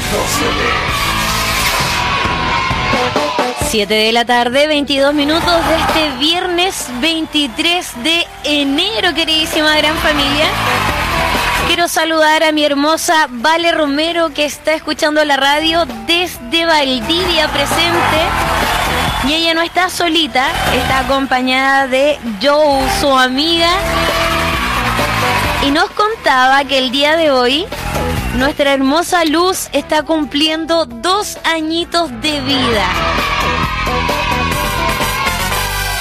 7 de la tarde, 22 minutos de este viernes 23 de enero, queridísima gran familia. Quiero saludar a mi hermosa Vale Romero, que está escuchando la radio desde Valdivia presente. Y ella no está solita, está acompañada de Joe, su amiga. Y nos contaba que el día de hoy nuestra hermosa Luz está cumpliendo 2 añitos de vida.